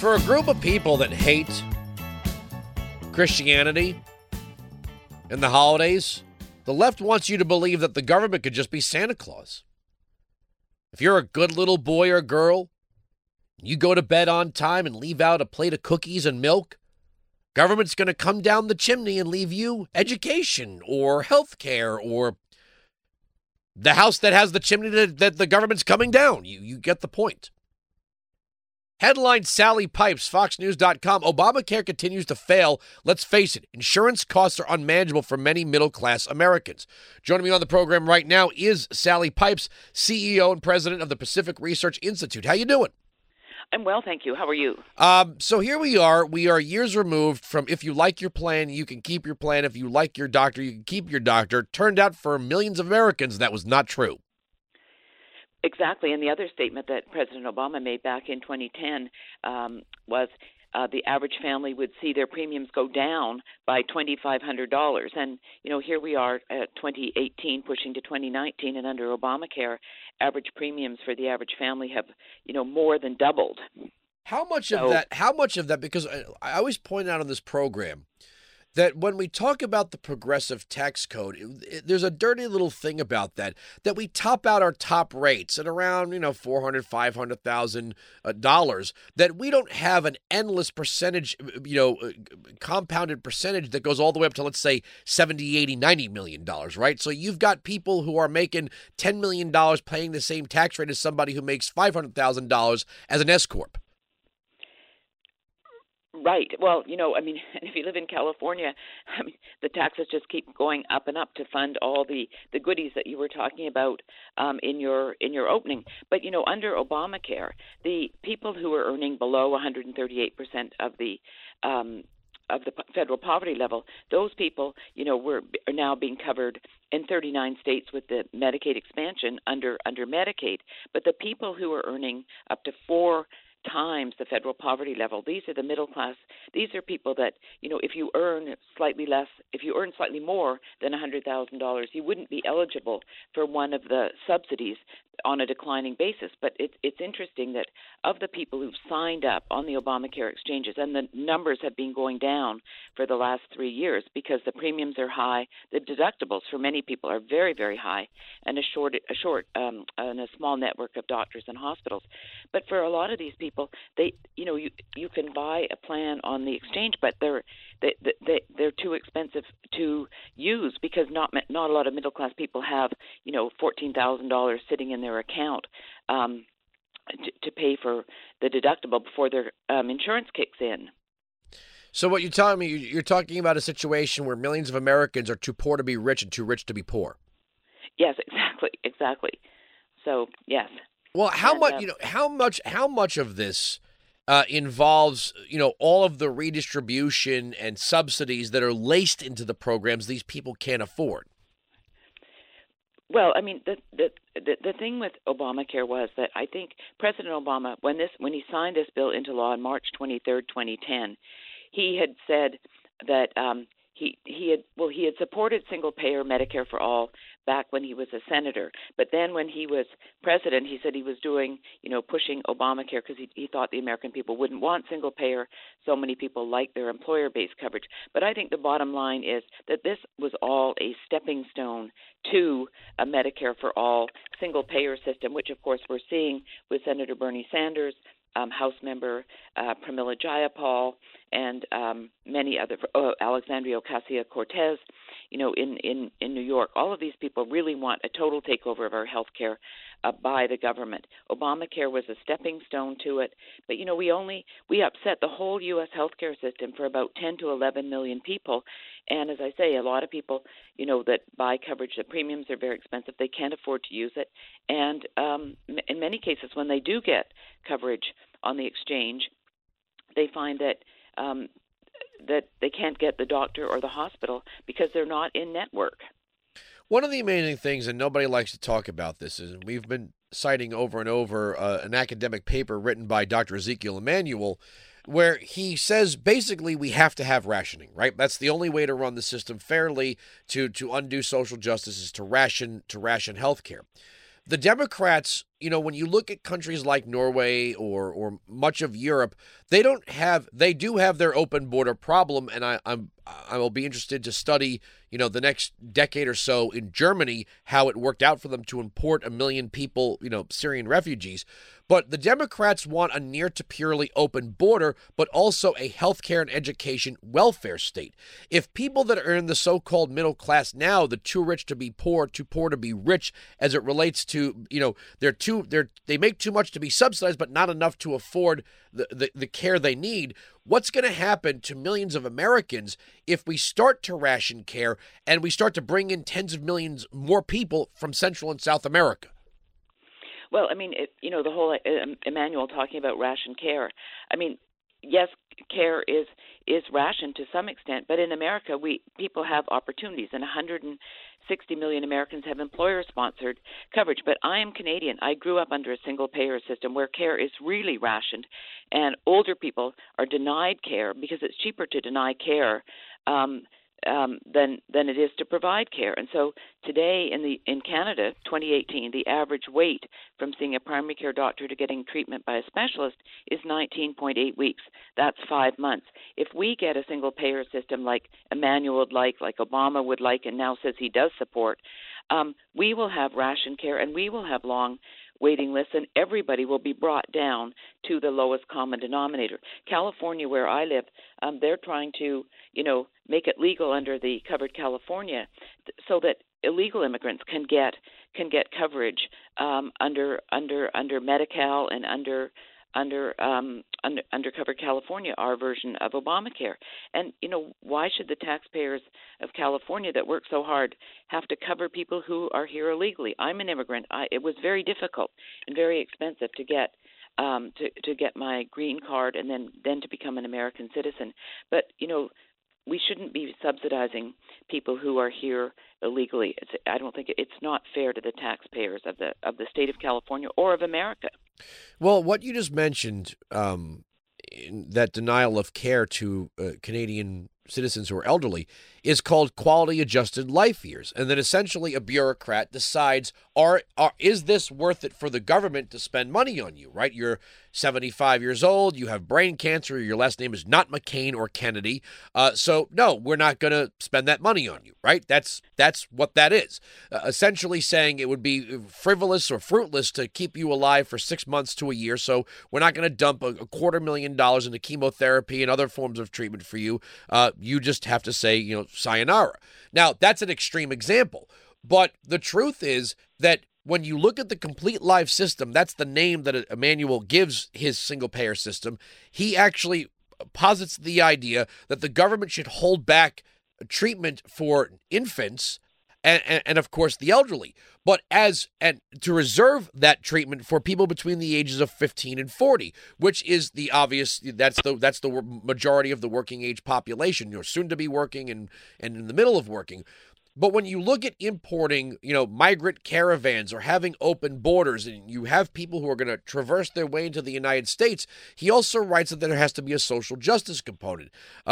For a group of people that hate Christianity and the holidays, the left wants you to believe that the government could just be Santa Claus. If you're a good little boy or girl, you go to bed on time and leave out a plate of cookies and milk, government's going to come down the chimney and leave you education or health care or the house that has the chimney that the government's coming down. You get the point. Headline Sally Pipes, FoxNews.com. Obamacare continues to fail. Let's face it, insurance costs are unmanageable for many middle-class Americans. Joining me on the program right now is Sally Pipes, CEO and president of the Pacific Research Institute. How you doing? I'm well, thank you. How are you? So here we are. We are years removed from if you like your plan, you can keep your plan. If you like your doctor, you can keep your doctor. Turned out for millions of Americans that was not true. Exactly. And the other statement that President Obama made back in 2010 was the average family would see their premiums go down by $2,500. And, here we are at 2018 pushing to 2019, and under Obamacare, average premiums for the average family have, more than doubled. How much of that, because I always point out on this program that when we talk about the progressive tax code, there's a dirty little thing about that we top out our top rates at around, $400,000, $500,000, that we don't have an endless percentage, compounded percentage that goes all the way up to, let's say, $70, $80, $90 million, right? So you've got people who are making $10 million paying the same tax rate as somebody who makes $500,000 as an S-Corp. Right. Well, if you live in California, the taxes just keep going up and up to fund all the goodies that you were talking about in your opening. But, under Obamacare, the people who are earning below 138% of the federal poverty level, those people, are now being covered in 39 states with the Medicaid expansion under Medicaid. But the people who are earning up to 4 times the federal poverty level, these are the middle class. These are people that, if you earn slightly more than $100,000, you wouldn't be eligible for one of the subsidies on a declining basis. But it's interesting that of the people who've signed up on the Obamacare exchanges, and the numbers have been going down for the last 3 years because the premiums are high, the deductibles for many people are very, very high, and a small network of doctors and hospitals. But for a lot of these people, you can buy a plan on the exchange, but they're too expensive to use because not a lot of middle class people have $14,000 sitting in their account to pay for the deductible before their insurance kicks in. So what you're telling me, you're talking about a situation where millions of Americans are too poor to be rich and too rich to be poor. Yes, exactly. So yes. Well, how much of this involves, all of the redistribution and subsidies that are laced into the programs these people can't afford? Well, the thing with Obamacare was that I think President Obama, when he signed this bill into law on March 23rd, 2010, he had said that he had supported single-payer Medicare for all back when he was a senator. But then when he was president, he said he was pushing Obamacare because he thought the American people wouldn't want single-payer. So many people like their employer-based coverage. But I think the bottom line is that this was all a stepping stone to a Medicare for all single-payer system, which, of course, we're seeing with Senator Bernie Sanders, House member Pramila Jayapal, and many other, Alexandria Ocasio-Cortez, in New York. All of these people really want a total takeover of our health care by the government. Obamacare was a stepping stone to it, but we upset the whole U.S. healthcare system for about 10 to 11 million people. And as I say, a lot of people, that buy coverage, the premiums are very expensive. They can't afford to use it. And in many cases, when they do get coverage on the exchange, they find that they can't get the doctor or the hospital because they're not in network. One of the amazing things, and nobody likes to talk about this, is we've been citing over and over an academic paper written by Dr. Ezekiel Emanuel, where he says basically we have to have rationing, right? That's the only way to run the system fairly, to undo social justice, is to ration health care. The Democrats, when you look at countries like Norway or much of Europe, they do have their open border problem, and I will be interested to study, the next decade or so in Germany, how it worked out for them to import 1 million people, Syrian refugees. But the Democrats want a near to purely open border, but also a healthcare and education welfare state. If people that are in the so-called middle class now, the too rich to be poor, too poor to be rich, as it relates to, they make too much to be subsidized, but not enough to afford the care they need. What's going to happen to millions of Americans if we start to ration care and we start to bring in tens of millions more people from Central and South America? Well, I mean, the whole Emmanuel talking about ration care. I mean, yes, care is rationed to some extent, but in America, people have opportunities, and 160 million Americans have employer-sponsored coverage. But I am Canadian. I grew up under a single-payer system where care is really rationed, and older people are denied care because it's cheaper to deny care than it is to provide care. And so today in Canada, 2018, the average wait from seeing a primary care doctor to getting treatment by a specialist is 19.8 weeks. That's 5 months. If we get a single payer system like Emmanuel would like Obama would like, and now says he does support, we will have ration care and we will have long waiting lists, and everybody will be brought down to the lowest common denominator. California, where I live, they're trying to, make it legal under the Covered California, so that illegal immigrants can get coverage under Medi-Cal and under Covered California, our version of Obamacare. And, why should the taxpayers of California that work so hard have to cover people who are here illegally? I'm an immigrant. It was very difficult and very expensive to get to get my green card and then to become an American citizen. But, we shouldn't be subsidizing people who are here illegally. I don't think it's not fair to the taxpayers of the state of California or of America. Well, what you just mentioned, in that denial of care to Canadian citizens who are elderly, is called quality adjusted life years. And then essentially a bureaucrat decides, is this worth it for the government to spend money on you, right? You're 75 years old, you have brain cancer, your last name is not McCain or Kennedy. So no, we're not going to spend that money on you, right? That's what that is. Essentially saying it would be frivolous or fruitless to keep you alive for 6 months to a year. So we're not going to dump a $250,000 into chemotherapy and other forms of treatment for you. You just have to say, sayonara. Now, that's an extreme example. But the truth is that when you look at the complete life system, that's the name that Emmanuel gives his single-payer system. He actually posits the idea that the government should hold back treatment for infants and of course, the elderly. But to reserve that treatment for people between the ages of 15 and 40, which is the obvious, that's the majority of the working age population. You're soon to be working and in the middle of working. But when you look at importing, migrant caravans or having open borders, and you have people who are going to traverse their way into the United States, he also writes that there has to be a social justice component.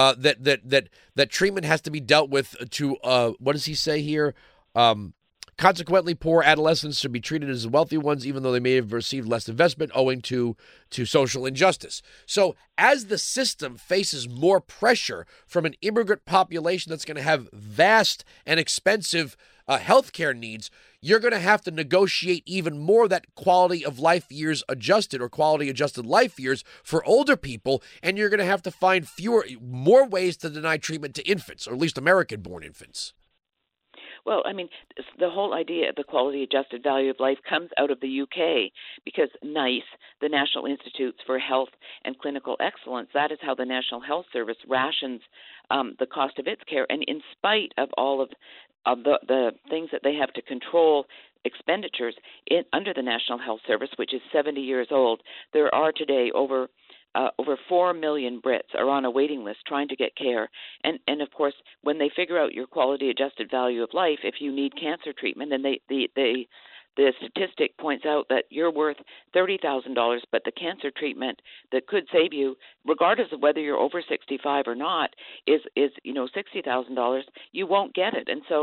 That treatment has to be dealt with to what does he say here? Consequently, poor adolescents should be treated as wealthy ones, even though they may have received less investment owing to social injustice. So as the system faces more pressure from an immigrant population that's going to have vast and expensive healthcare needs, you're going to have to negotiate even more that quality of life years adjusted or quality adjusted life years for older people, and you're going to have to find more ways to deny treatment to infants, or at least American-born infants. Well, I mean, the whole idea of the quality adjusted value of life comes out of the UK because NICE, the National Institutes for Health and Clinical Excellence, that is how the National Health Service rations the cost of its care. And in spite of all of the things that they have to control expenditures under the National Health Service, which is 70 years old, there are today over 4 million Brits are on a waiting list trying to get care. And of course, when they figure out your quality adjusted value of life, if you need cancer treatment, then the statistic points out that you're worth $30,000, but the cancer treatment that could save you, regardless of whether you're over 65 or not, is $60,000. You won't get it. And so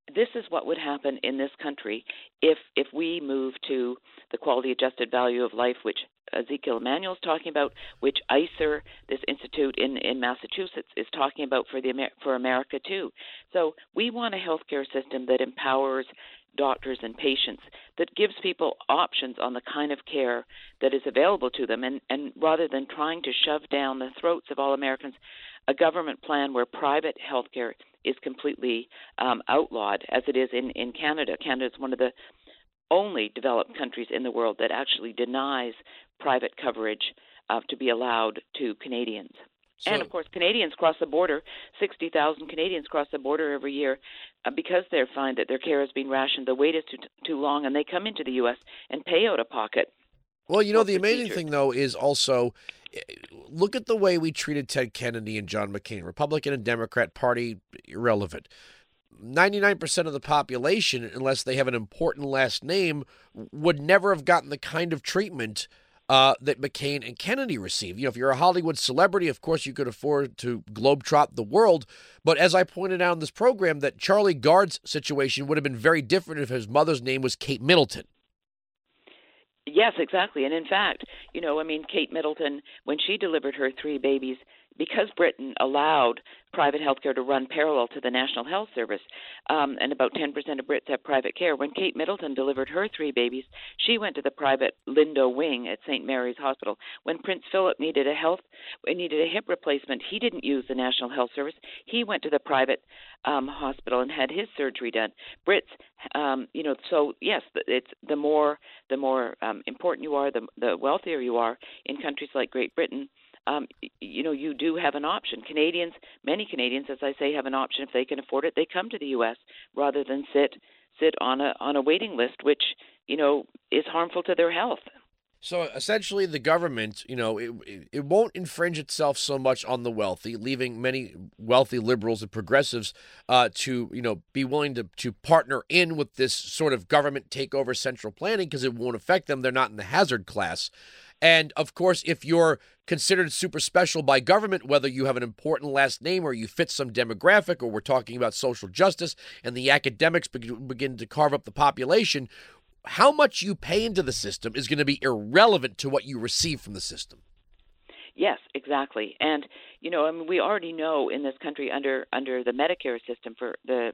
this is what would happen in this country if we move to the quality adjusted value of life, which Ezekiel Emanuel is talking about, which ICER, this institute in Massachusetts, is talking about for America too. So we want a healthcare system that empowers doctors and patients, that gives people options on the kind of care that is available to them, and rather than trying to shove down the throats of all Americans a government plan where private healthcare is completely outlawed, as it is in Canada. Canada is one of the only developed countries in the world that actually denies private coverage to be allowed to Canadians. So, and, of course, Canadians cross the border. 60,000 Canadians cross the border every year because they find that their care is being rationed. The wait is too long, and they come into the U.S. and pay out of pocket. Well, the amazing thing, though, is also look at the way we treated Ted Kennedy and John McCain. Republican and Democrat Party, irrelevant. 99% of the population, unless they have an important last name, would never have gotten the kind of treatment that McCain and Kennedy received. If you're a Hollywood celebrity, of course you could afford to globetrot the world. But as I pointed out in this program, that Charlie Gard's situation would have been very different if his mother's name was Kate Middleton. Yes, exactly. And in fact, Kate Middleton, when she delivered her 3 babies, because Britain allowed private health care to run parallel to the National Health Service, and about 10% of Brits have private care. When Kate Middleton delivered her 3 babies, she went to the private Lindo Wing at St. Mary's Hospital. When Prince Philip needed a hip replacement, he didn't use the National Health Service. He went to the private hospital and had his surgery done. Brits, so yes, it's the more important you are, the wealthier you are in countries like Great Britain. You do have an option. Many Canadians, as I say, have an option. If they can afford it, they come to the U.S. rather than sit on a waiting list, which, is harmful to their health. So essentially the government, it won't infringe itself so much on the wealthy, leaving many wealthy liberals and progressives to, be willing to partner in with this sort of government takeover central planning because it won't affect them. They're not in the hazard class. And, of course, if you're considered super special by government, whether you have an important last name or you fit some demographic, or we're talking about social justice and the academics begin to carve up the population, how much you pay into the system is going to be irrelevant to what you receive from the system. Yes, exactly. And, we already know in this country under the Medicare system for the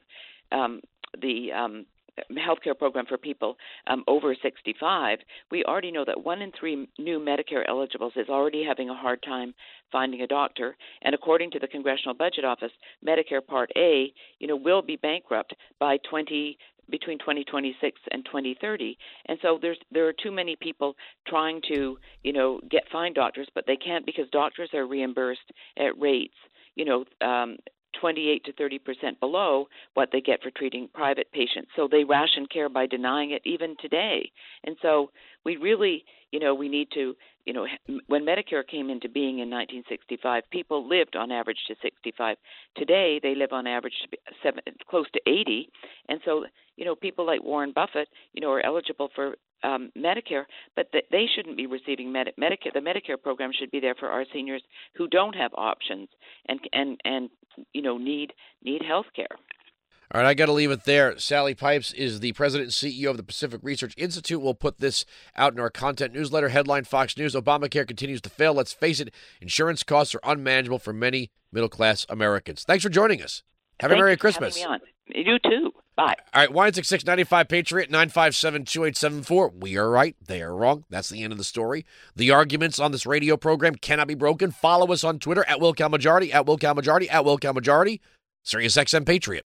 healthcare program for people over 65, we already know that 1 in 3 new Medicare eligibles is already having a hard time finding a doctor. And according to the Congressional Budget Office, Medicare Part A, will be bankrupt by between 2026 and 2030. And so there are too many people trying to, find doctors, but they can't because doctors are reimbursed at rates, 28 to 30% below what they get for treating private patients. So they ration care by denying it even today. And so we really, we need to, when Medicare came into being in 1965, people lived on average to 65. Today, they live on average to close to 80. And so, people like Warren Buffett, are eligible for Medicare, but they shouldn't be receiving Medicare. The Medicare program should be there for our seniors who don't have options and need health care. All right, I got to leave it there. Sally Pipes is the president and CEO of the Pacific Research Institute. We'll put this out in our content newsletter. Headline: Fox News: Obamacare continues to fail. Let's face it, insurance costs are unmanageable for many middle-class Americans. Thanks for joining us. Have a Merry Christmas. Having me on. You too. Bye. All right, 1-866-95-PATRIOT, 957-2874. We are right. They are wrong. That's the end of the story. The arguments on this radio program cannot be broken. Follow us on Twitter at WillCalMajority, at WillCalMajority, at WillCalMajority. SiriusXM Patriot.